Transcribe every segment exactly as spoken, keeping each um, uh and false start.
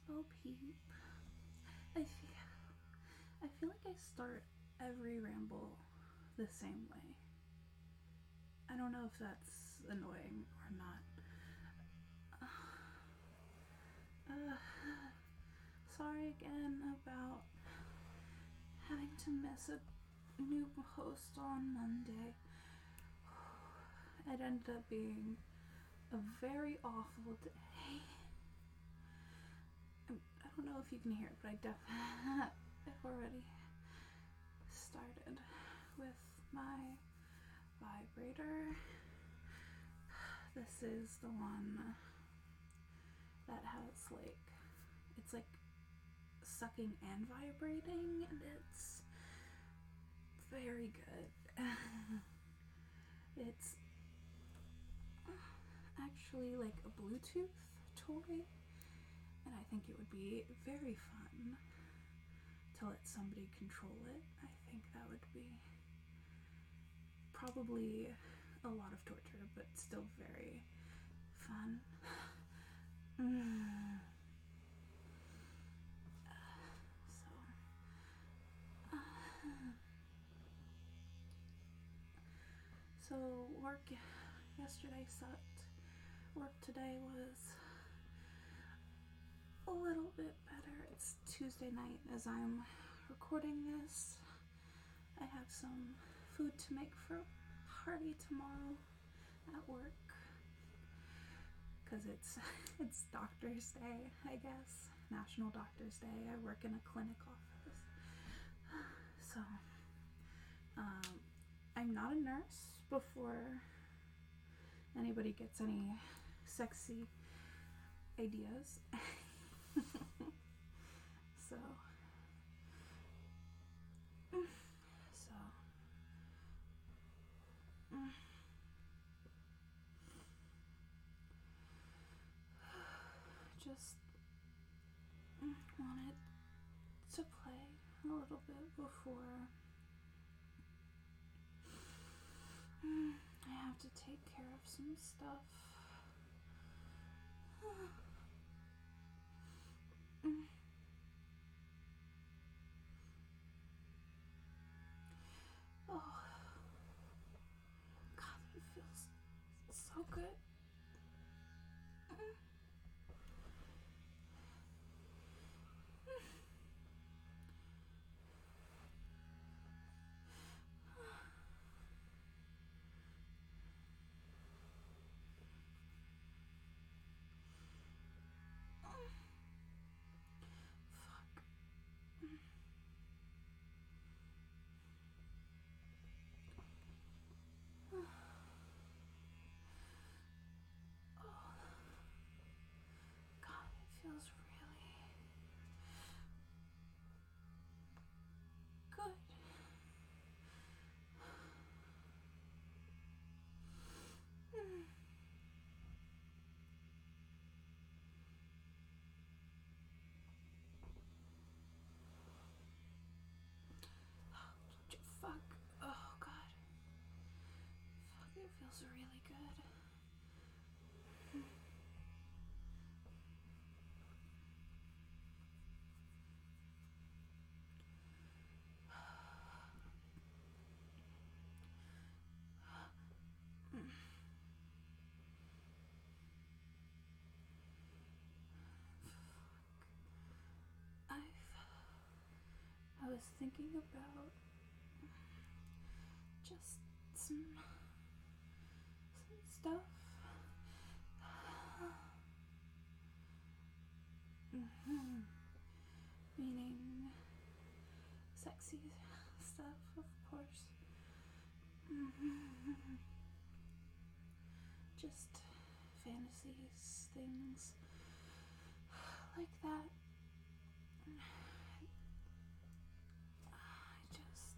Oh, Peep. I feel, I feel like I start every ramble the same way. I don't know if that's annoying or not. Uh, sorry again about having to miss a new host on Monday. It ended up being a very awful day. I don't know if you can hear it, but I definitely I've already started with my vibrator. This is the one that has like, it's like sucking and vibrating, and it's very good. It's actually like a Bluetooth toy, and I think it would be very fun to let somebody control it. I think that would be probably a lot of torture, but still very fun. Mm. So, uh, so work yesterday sucked. Work today was a little bit better. It's Tuesday night as I'm recording this. I have some food to make for a party tomorrow at work. Because it's it's Doctor's Day, I guess. National Doctor's Day. I work in a clinic office. So, um, I'm not a nurse before anybody gets any sexy ideas. so, so, just wanted to play a little bit before I have to take care of some stuff. Oh, God, it feels so good. Feels really good. Fuck. Oh, God. Fuck, it feels really good. I've, I was thinking about just some, some stuff. Mm-hmm. Meaning sexy stuff, of course. Mm-hmm. Just fantasies, things like that. I just...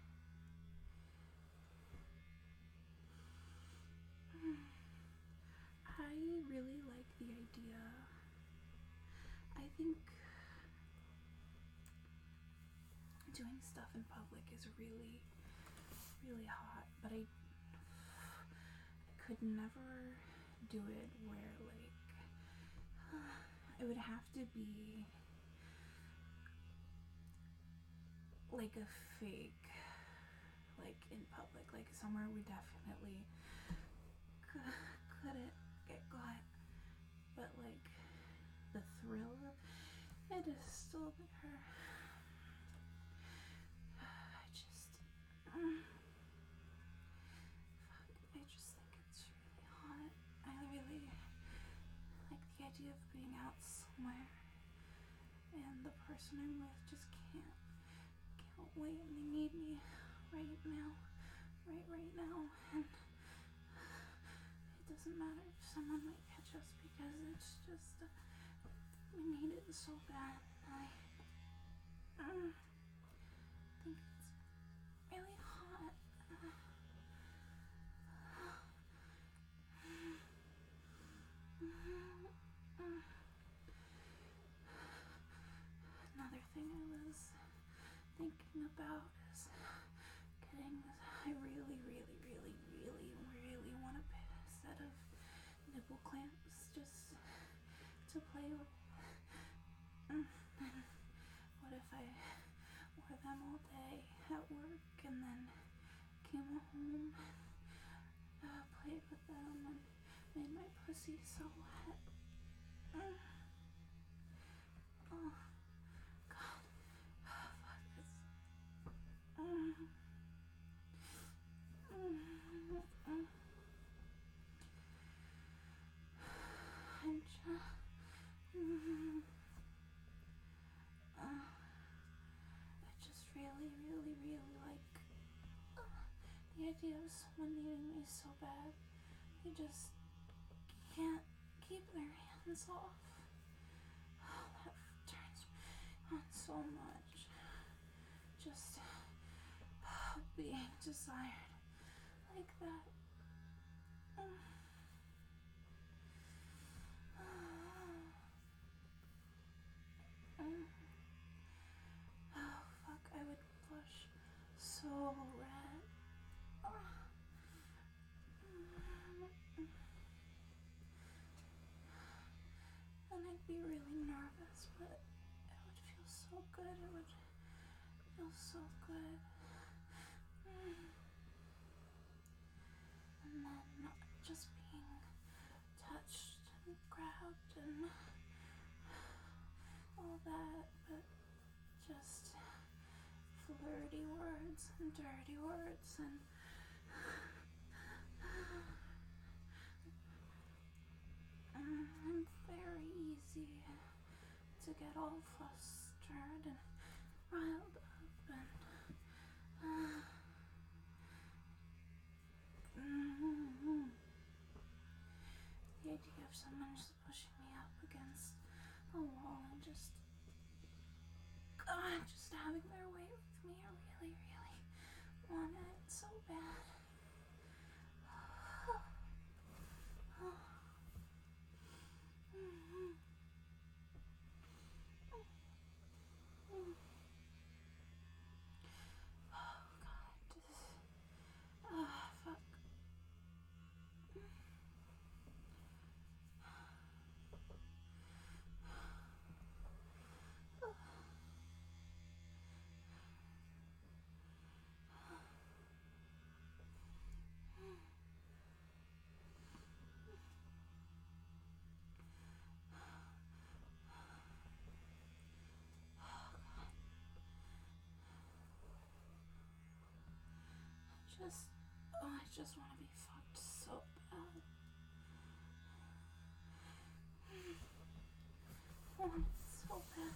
I really like the idea. I think doing stuff in public is really, really hot, but I, I could never do it where, like, it would have to be like a fake, like in public, like somewhere we definitely could, couldn't get caught, but like the thrill of it is still there. I just, mm, fuck, I just think it's really hot. I really like the idea of being out somewhere and the person I'm with just can't can't wait and they need me right now, right right now, and it doesn't matter if someone might catch us because it's just uh, we need it so bad. I uh, think it's really hot. Uh, Another thing I was thinking about is getting this. I really, really, really, really, really want a set of nipple clamps just to play with. And what if I wore them all day at work and then came home and uh, played with them and made my pussy so wet. Mm. Oh, God. Oh, fuck this. Mm. Mm. Mm. I'm just... Mm. Uh, I just really, really, really like uh, the idea of someone needing me so bad. They just can't keep their hands off. Oh, that turns me on so much. Just uh, being desired like that. Mm. Mm. Oh, fuck, I would blush so red. Oh. Mm. And I'd be really nervous, but it would feel so good. It would feel so good. Mm. And then not just being touched and grabbed and all that, but just flirty words and dirty words and I'm very easy to get all flustered and riled up and uh, mm-hmm. The idea of someone just pushing me up against the wall and just God, just having their way with me, I really, really want it so bad. Mm-hmm. Mm-hmm. Oh God, this, ah, fuck. Just, oh, I just want to be fucked so bad. I want it so bad.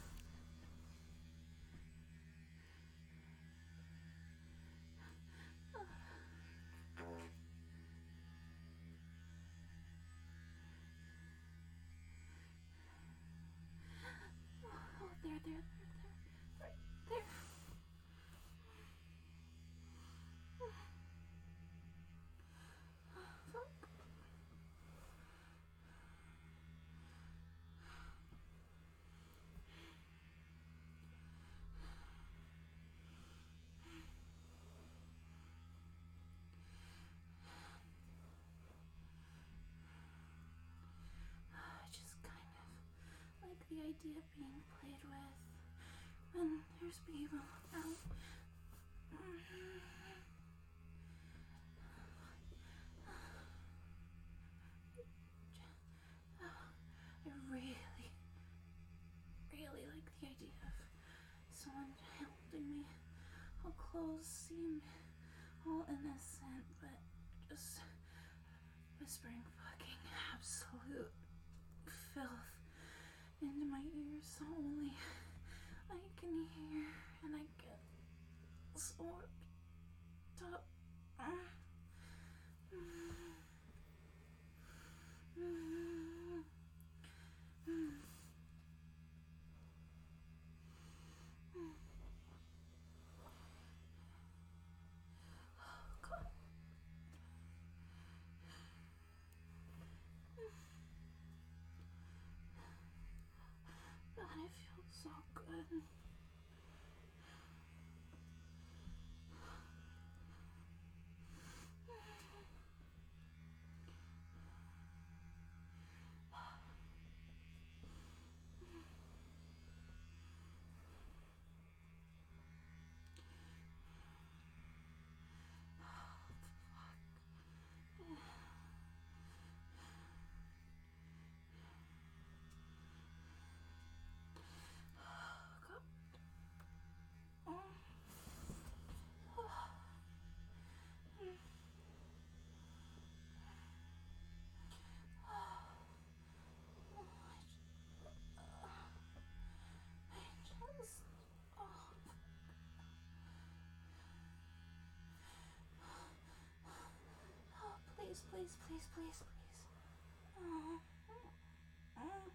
Oh, there, there, there, there, right there. Fuck. idea of being played with when there's people around. I really, really like the idea of someone holding me. How clothes seem all innocent, but just whispering fucking absolute filth into my ears so only I can hear, and I get so worked up. God, it feels so good. Please, please, please, please, please. Oh. Oh.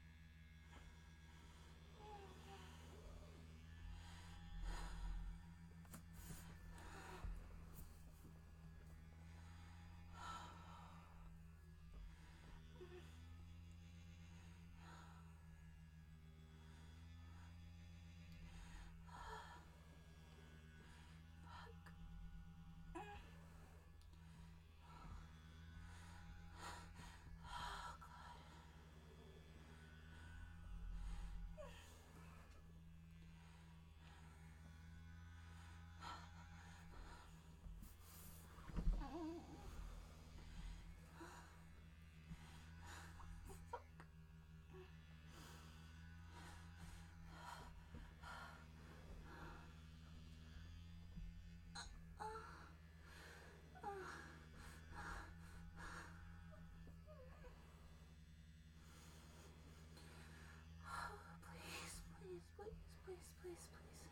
Please, please, please, please, please.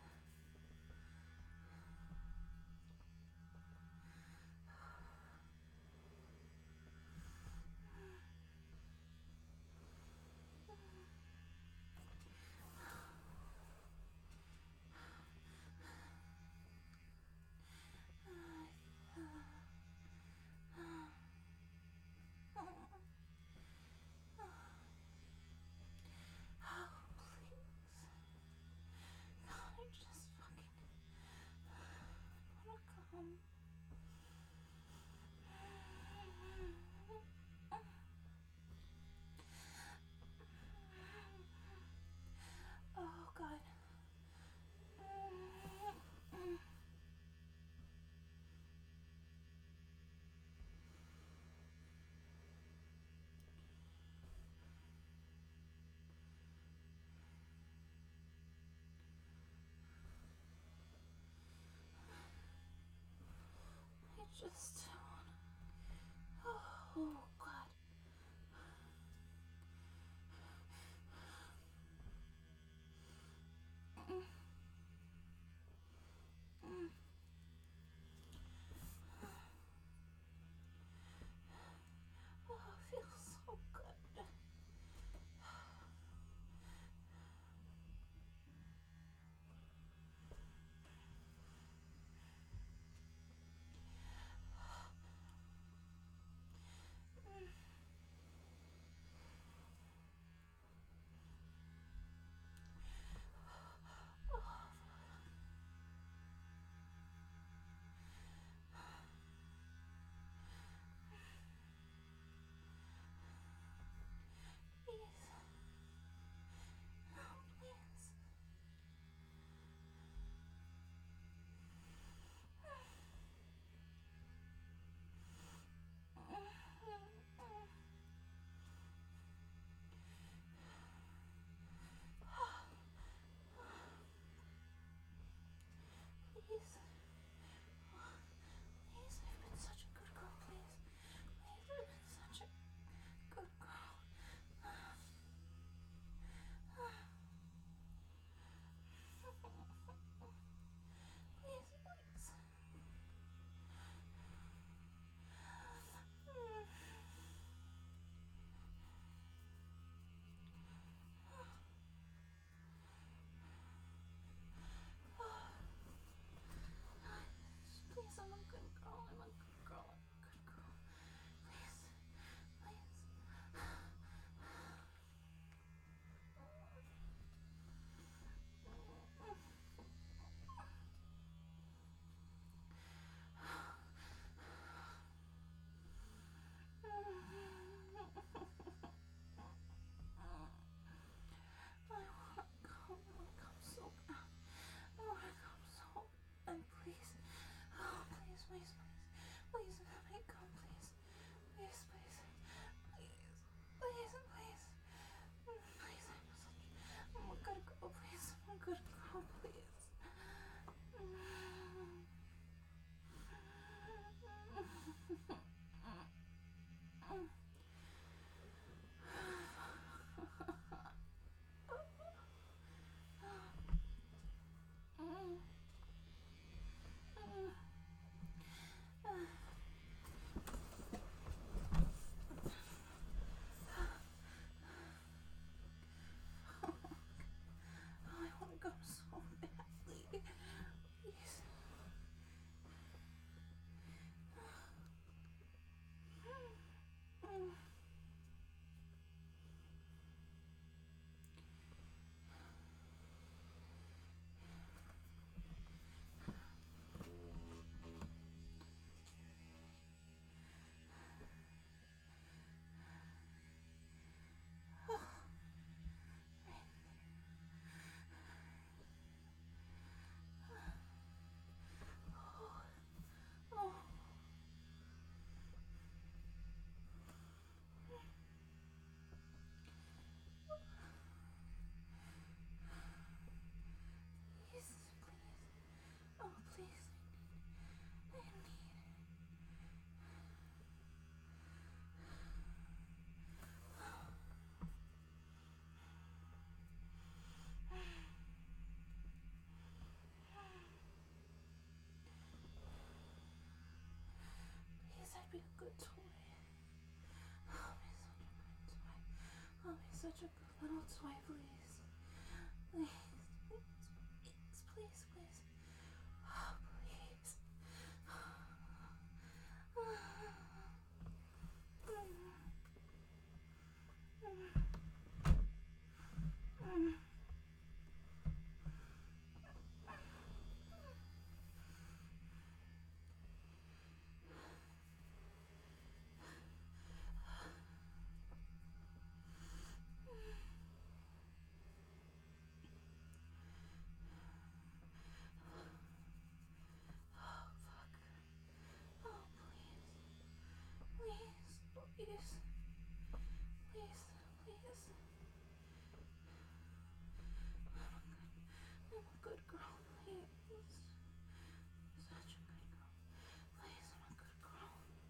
I just fucking wanna come. Oh God. little toy, please. Please, please, please, please, please. Oh, please. Please, please, please. I'm a good girl, please. Such a good girl. Please, I'm a good girl.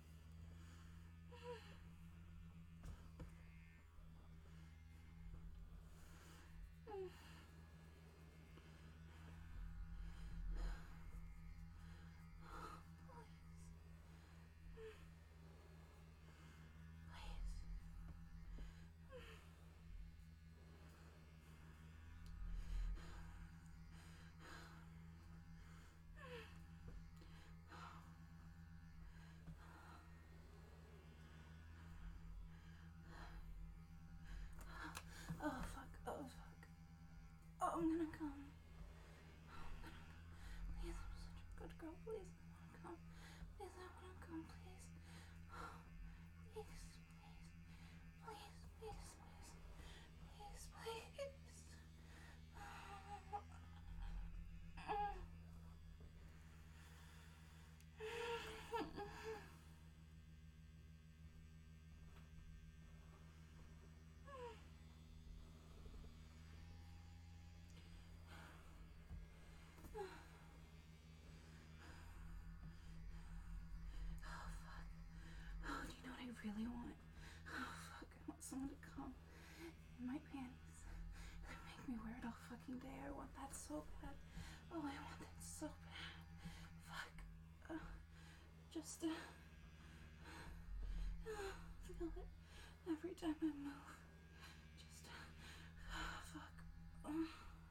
Oh, fuck. Oh, fuck. Oh, I'm gonna come. Oh, I'm gonna come. Please, I'm such a good girl. Please, I wanna come. Please, I wanna come. Please. Oh, please, please. Please, please, please. Please, please. Oh. Oh, do you know what I really want? Oh, fuck. I want someone to come in my panties and make me wear it all fucking day. I want that so bad. Oh, I want that so bad. Fuck. Uh, just, uh, uh, feel it every time I move. Just, uh, fuck. Uh.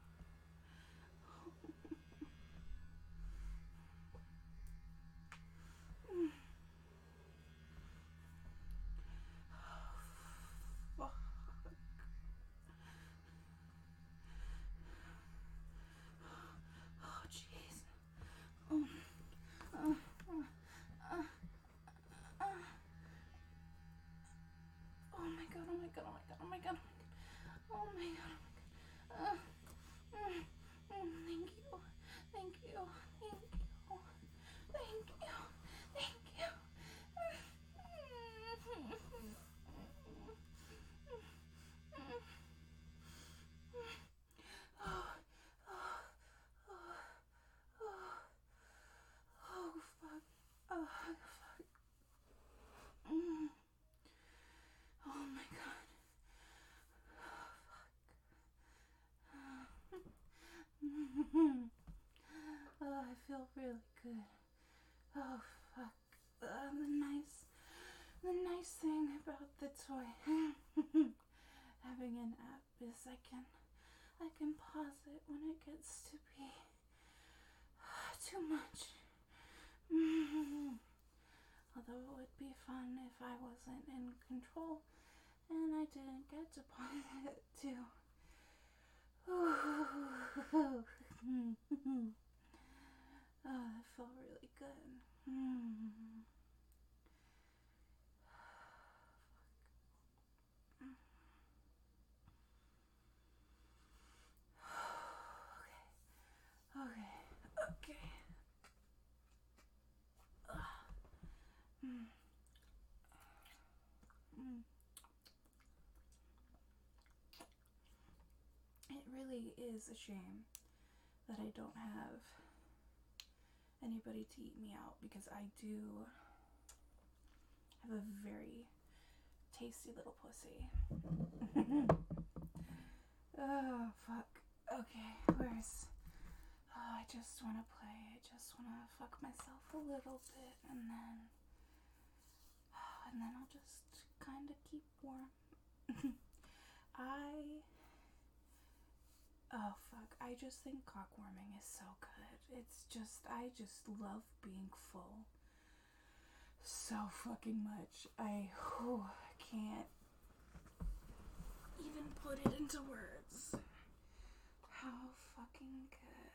Oh my god, oh my god, oh my god, oh my god. Uh, mm, mm, thank you, thank you, thank you, thank you, thank you. Oh, oh, oh, oh, oh, fuck, oh, fuck. Mm. Oh my god. Oh, I feel really good. Oh, fuck. Uh, the nice, the nice thing about the toy having an app is I can, I can pause it when it gets to be too much. Although it would be fun if I wasn't in control and I didn't get to pause it too. Oh, that felt really good. Mm. Okay, okay, okay. Mm. Mm. It really is a shame that I don't have anybody to eat me out because I do have a very tasty little pussy. Oh, fuck. Okay, where's... Oh, I just want to play. I just want to fuck myself a little bit and then... Oh, and then I'll just kind of keep warm. I oh fuck, I just think cock warming is so good. It's just, I just love being full so fucking much. I whew, can't even put it into words. How fucking good.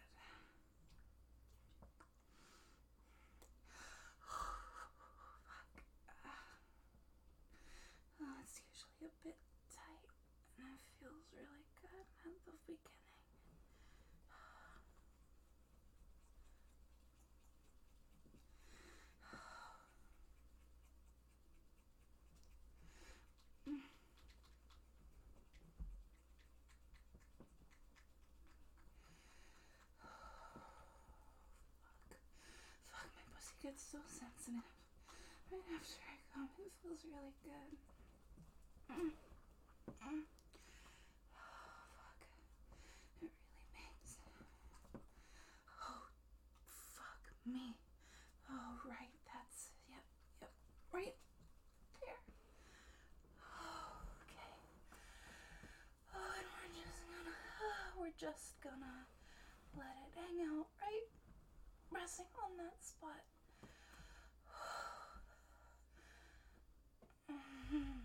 Fuck. Oh, it's usually a bit tight, and it feels really good at the beginning. Fuck, my pussy gets so sensitive right after I come. It feels really good. Mm. Mm. Oh, fuck. It really makes. Oh, fuck me. Oh, right. That's, yep, yep. Right there. Okay. Oh, and we're just gonna, oh, we're just gonna let it hang out, right? Resting on that spot. Mm-hmm.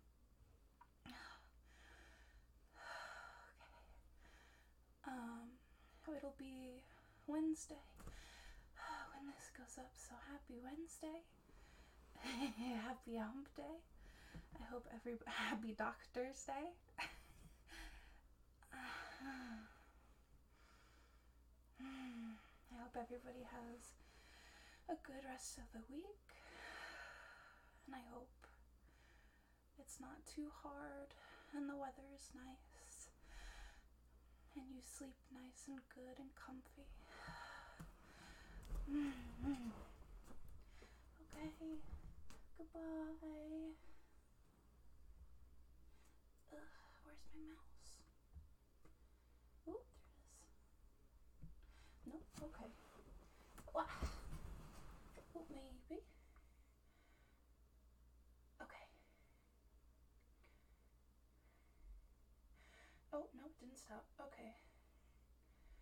Okay. Um, it'll be Wednesday when this goes up, so happy Wednesday. Happy Hump Day. I hope every happy Doctor's Day. I hope everybody has a good rest of the week, and I hope it's not too hard and the weather is nice and you sleep nice and good and comfy. Okay, goodbye. Ugh, where's my mouse? Oh, there it is. Nope, okay. Well, maybe. Okay. Oh, no, it didn't stop. Okay.